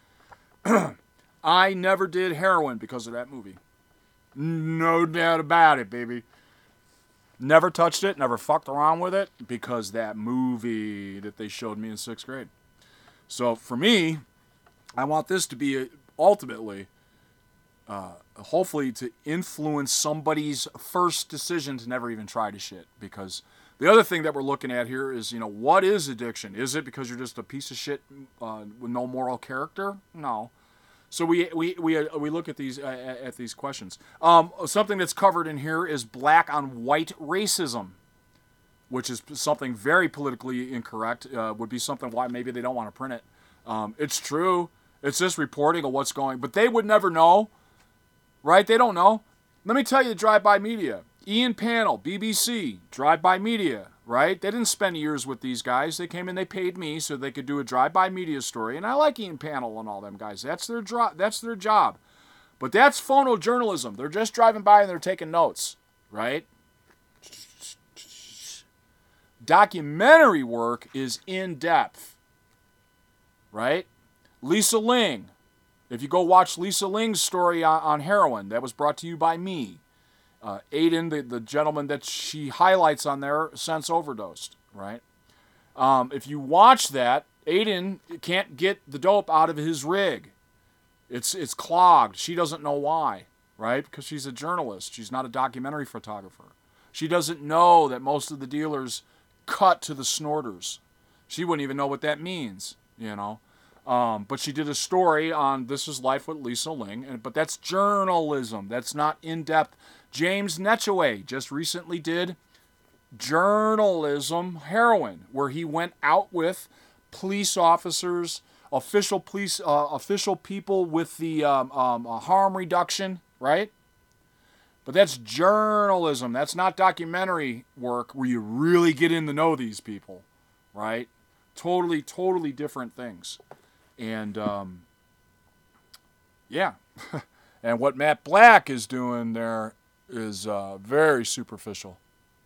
I never did heroin because of that movie. No doubt about it, baby. Never touched it, never fucked around with it because that movie that they showed me in sixth grade. So for me, I want this to be ultimately, uh, hopefully to influence somebody's first decision to never even try to shit. Because the other thing that we're looking at here is, you know, what is addiction? Is it because you're just a piece of shit uh, with no moral character? No. So we we we uh, we look at these uh, at these questions. Um, something that's covered in here is black on white racism, which is something very politically incorrect. Uh, would be something why maybe they don't want to print it. Um, it's true. It's just reporting of what's going. But they would never know, right? They don't know. Let me tell you, the drive-by media. Ian Pannell, B B C, drive-by media, right? They didn't spend years with these guys. They came in, they paid me so they could do a drive-by media story. And I like Ian Pannell and all them guys. That's their dro- That's their job. But that's phonojournalism. They're just driving by and they're taking notes, right? Documentary work is in-depth, right? Lisa Ling. If you go watch Lisa Ling's story on, on heroin, that was brought to you by me. Uh, Aiden, the, the gentleman that she highlights on there, since overdosed, right? Um, if you watch that, Aiden can't get the dope out of his rig. It's it's clogged. She doesn't know why, right? Because she's a journalist. She's not a documentary photographer. She doesn't know that most of the dealers cut to the snorters. She wouldn't even know what that means, you know? Um, but she did a story on This Is Life with Lisa Ling, and, but that's journalism. That's not in-depth. James Netchaway just recently did journalism heroin, where he went out with police officers, official police, uh, official people with the um, um, uh, harm reduction, right? But that's journalism. That's not documentary work where you really get in to know these people, right? Totally, totally different things. And, um, yeah. And what Matt Black is doing there is uh, very superficial.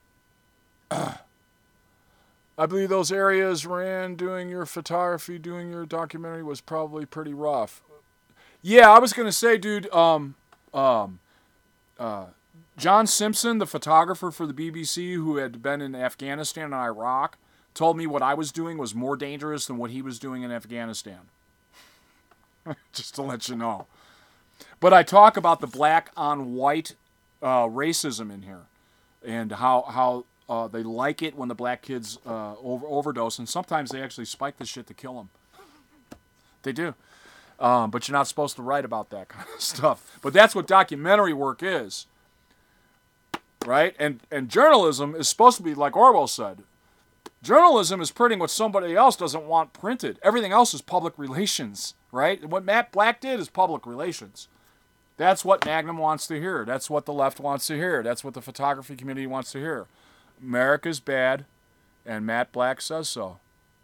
I believe those areas, Rand, doing your photography, doing your documentary was probably pretty rough. Yeah, I was going to say, dude, um, um, uh, John Simpson, the photographer for the B B C who had been in Afghanistan and Iraq, told me what I was doing was more dangerous than what he was doing in Afghanistan. Just to let you know. But I talk about the black on white uh, racism in here and how how uh, they like it when the black kids uh, over, overdose, and sometimes they actually spike the shit to kill them. They do. Um, but you're not supposed to write about that kind of stuff. But that's what documentary work is. Right? And and journalism is supposed to be, like Orwell said, journalism is printing what somebody else doesn't want printed. Everything else is public relations, right? And what Matt Black did is public relations. That's what Magnum wants to hear. That's what the left wants to hear. That's what the photography community wants to hear. America's bad, and Matt Black says so.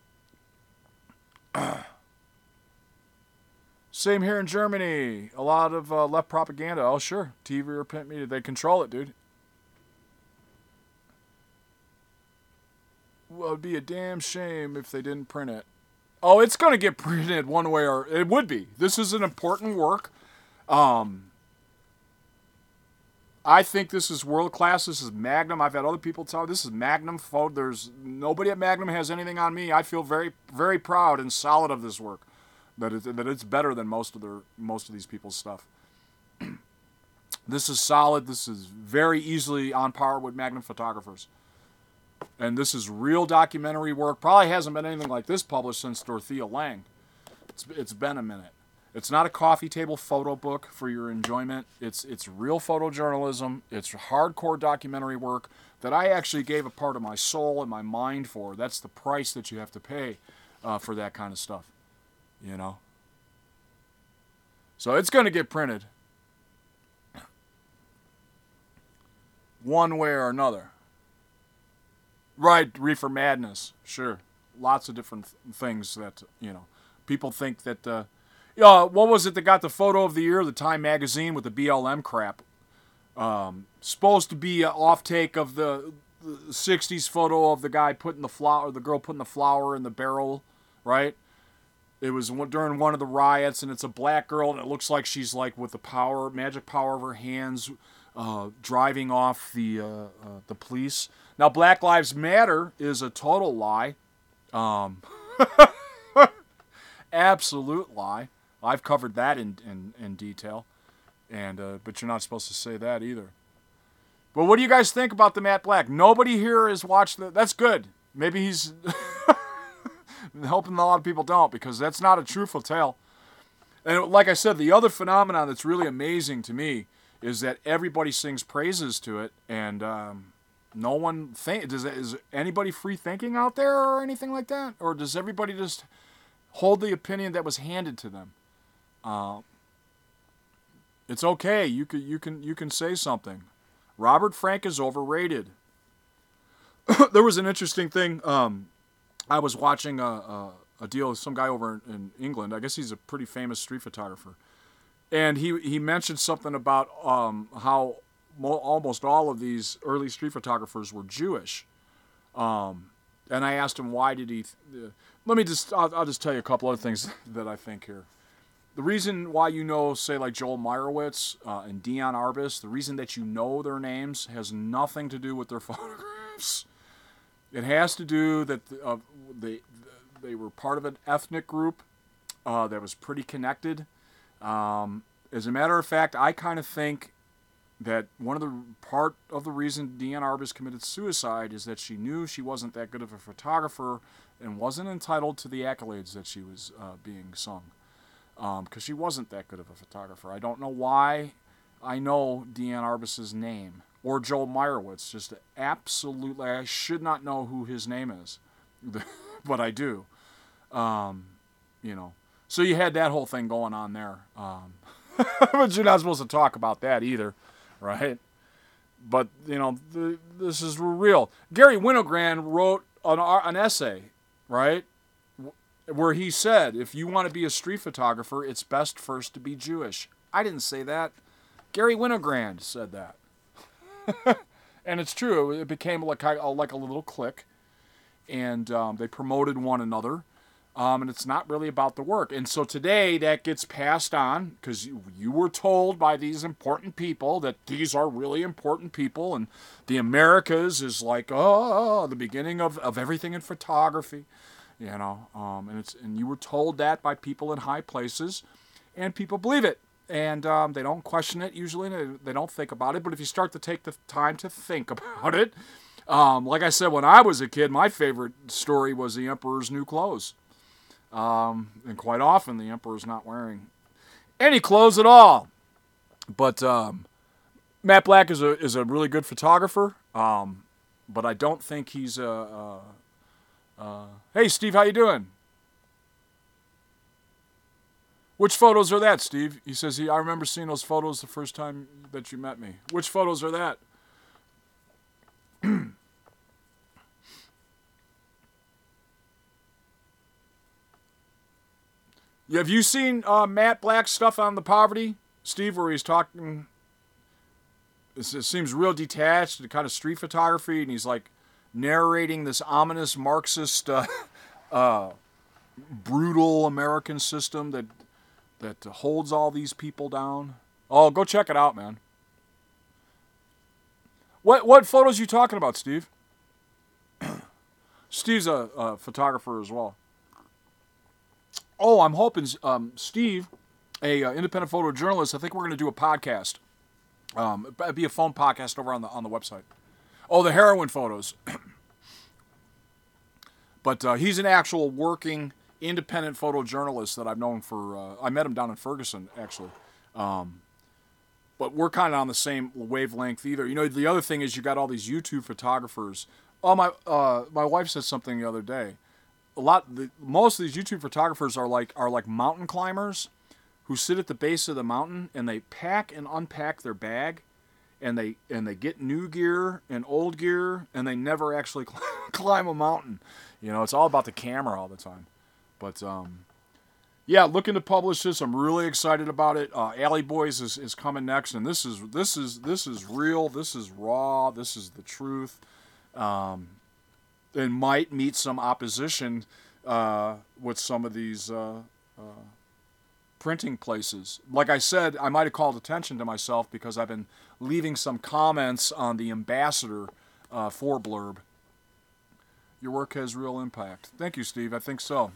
Same here in Germany. A lot of uh, left propaganda. Oh, sure. T V or print media. They control it, dude. Well, it'd be a damn shame if they didn't print it. Oh, it's going to get printed one way or... It would be. This is an important work. Um, I think this is world class. This is Magnum. I've had other people tell me this is Magnum photo. There's nobody at Magnum has anything on me. I feel very, very proud and solid of this work. That it, that it's better than most of their most of these people's stuff. This is solid. This is very easily on par with Magnum photographers. And this is real documentary work. Probably hasn't been anything like this published since Dorothea Lange. It's it's been a minute. It's not a coffee table photo book for your enjoyment. It's it's real photojournalism. It's hardcore documentary work that I actually gave a part of my soul and my mind for. That's the price that you have to pay uh, for that kind of stuff. You know? So it's going to get printed. One way or another. Right, Reefer Madness. Sure. Lots of different th- things that, you know, people think that... Uh, Yeah, what was it that got the photo of the year? The Time magazine with the B L M crap. Um, supposed to be an off-take of the, the sixties photo of the guy putting the flower, the girl putting the flower in the barrel, right? It was during one of the riots, and it's a black girl, and it looks like she's like with the power, magic power of her hands, uh, driving off the uh, uh, the police. Now, Black Lives Matter is a total lie. Um, absolute lie. I've covered that in, in, in detail, and uh, but you're not supposed to say that either. But what do you guys think about the Matt Black? Nobody here has watched the... That's good. Maybe he's hoping a lot of people don't, because that's not a truthful tale. And like I said, the other phenomenon that's really amazing to me is that everybody sings praises to it, and um, no one think. Does is anybody free thinking out there or anything like that, or does everybody just hold the opinion that was handed to them? Uh, it's okay. You can you can you can say something. Robert Frank is overrated. There was an interesting thing. Um, I was watching a, a, a deal with some guy over in, in England. I guess he's a pretty famous street photographer, and he he mentioned something about um, how mo- almost all of these early street photographers were Jewish. Um, and I asked him why did he. Th- uh, let me just I'll, I'll just tell you a couple other things that I think here. The reason why you know, say, like Joel Meyerowitz uh, and Dion Arbus, the reason that you know their names has nothing to do with their photographs. It has to do that uh, they they were part of an ethnic group uh, that was pretty connected. Um, as a matter of fact, I kind of think that one of the part of the reason Dion Arbus committed suicide is that she knew she wasn't that good of a photographer and wasn't entitled to the accolades that she was uh, being sung. Because um, she wasn't that good of a photographer. I don't know why I know Dion Arbus's name. Or Joel Meyerowitz. Just absolutely, I should not know who his name is. But I do. Um, you know. So you had that whole thing going on there. Um, but you're not supposed to talk about that either. Right? But, you know, the, this is real. Gary Winogrand wrote an, an essay. Right? where he said, if you want to be a street photographer, it's best first to be Jewish. I didn't say that. Gary Winogrand said that. And it's true. It became like a, like a little clique, and um, they promoted one another, um, and it's not really about the work. And so today that gets passed on because you, you were told by these important people that these are really important people, and the Americas is like, oh, the beginning of, of everything in photography, you know, um, and it's and you were told that by people in high places, and people believe it. And um, they don't question it usually. They, they don't think about it. But if you start to take the time to think about it, um, like I said, when I was a kid, my favorite story was the Emperor's New Clothes. Um, and quite often, the Emperor's not wearing any clothes at all. But um, Matt Black is a is a really good photographer. Um, but I don't think he's a. a, a hey, Steve, how you doing? Which photos are that, Steve? He says, he, I remember seeing those photos the first time that you met me. Which photos are that? Have you seen uh, Matt Black's stuff on the poverty, Steve, where he's talking, it seems real detached, and kind of street photography, and he's like narrating this ominous Marxist, uh, uh, brutal American system that that holds all these people down. Oh, go check it out, man. What what photos are you talking about, Steve? Steve's a, a photographer as well. Oh, I'm hoping um, Steve, a uh, independent photojournalist. I think we're going to do a podcast. Um, it'd be a phone podcast over on the on the website. Oh, the heroin photos. But uh, he's an actual working independent photojournalist that I've known for, uh, I met him down in Ferguson, actually. Um, but we're kind of on the same wavelength either. You know, the other thing is you got all these YouTube photographers. Oh, my uh, my wife said something the other day. A lot, the, most of these YouTube photographers are like are like mountain climbers who sit at the base of the mountain and they pack and unpack their bag, and they and they get new gear and old gear, and they never actually climb a mountain. You know, it's all about the camera all the time. But, um, yeah, looking to publish this. I'm really excited about it. Uh, Alley Boys is, is coming next, and this is this is this is real. This is raw. This is the truth. Um, and might meet some opposition uh, with some of these uh, uh, printing places. Like I said, I might have called attention to myself because I've been leaving some comments on the Ambassador uh, for blurb. Your work has real impact. Thank you, Steve. I think so.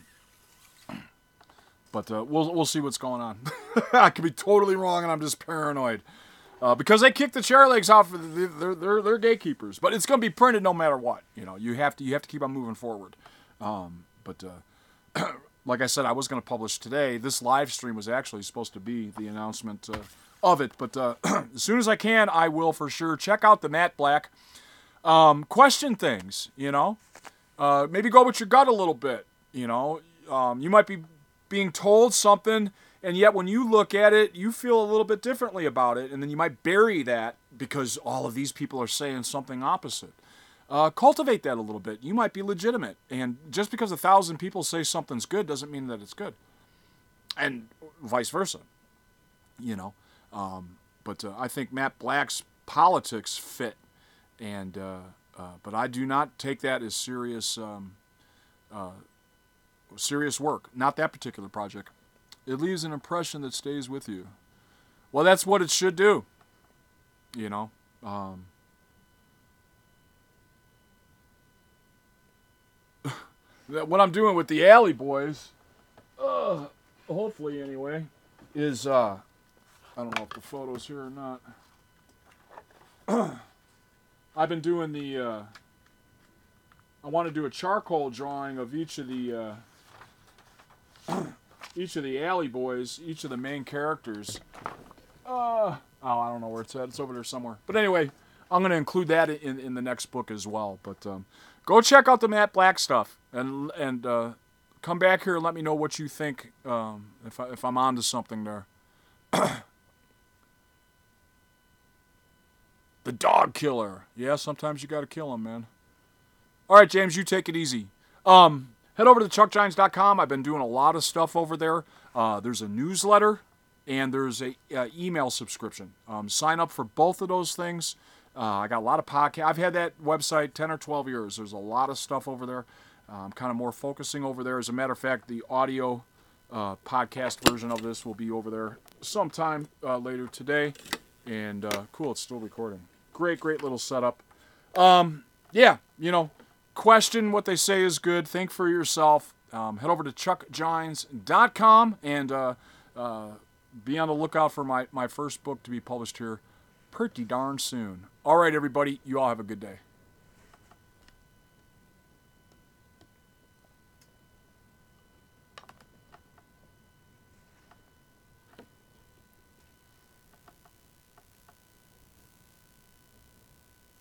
But uh, we'll we'll see what's going on. I could be totally wrong, and I'm just paranoid uh, because they kick the chair legs out for the, they're they're they're gatekeepers. But it's going to be printed no matter what. You know, you have to you have to keep on moving forward. Um, but uh, like I said, I was going to publish today. This live stream was actually supposed to be the announcement uh, of it. But uh, as soon as I can, I will for sure check out the Matt Black. Um, question things. You know, uh, maybe go with your gut a little bit. You know, um, you might be being told something, and yet when you look at it, you feel a little bit differently about it, and then you might bury that because all of these people are saying something opposite. Uh, cultivate that a little bit. You might be legitimate, and just because a thousand people say something's good doesn't mean that it's good, and vice versa. You know, um, but uh, I think Matt Black's politics fit, and uh, uh, but I do not take that as serious. Um, uh, Serious work. Not that particular project. It leaves an impression that stays with you. Well, that's what it should do. You know. Um, what I'm doing with the Alley Boys, uh, hopefully anyway, is, uh, I don't know if the photo's here or not. I've been doing the, uh, I want to do a charcoal drawing of each of the, uh, each of the Alley Boys, each of the main characters. Uh, oh, I don't know where it's at. It's over there somewhere. But anyway, I'm going to include that in, in the next book as well. But um, go check out the Matt Black stuff, and and uh, come back here and let me know what you think, um, if, I, if I'm onto something there. The dog killer. Yeah, sometimes you got to kill him, man. All right, James, you take it easy. Um... head over to chuck gines dot com. I've been doing a lot of stuff over there. Uh, there's a newsletter and there's a uh, email subscription. Um, sign up for both of those things. Uh, I got a lot of podcasts. I've had that website ten or twelve years. There's a lot of stuff over there. Uh, I'm kind of more focusing over there. As a matter of fact, the audio uh, podcast version of this will be over there sometime uh, later today. And uh, cool, it's still recording. Great, great little setup. Um, yeah, you know, question what they say is good. Think for yourself. Um, head over to chuck gines dot com and uh, uh, be on the lookout for my, my first book to be published here pretty darn soon. All right, everybody, you all have a good day.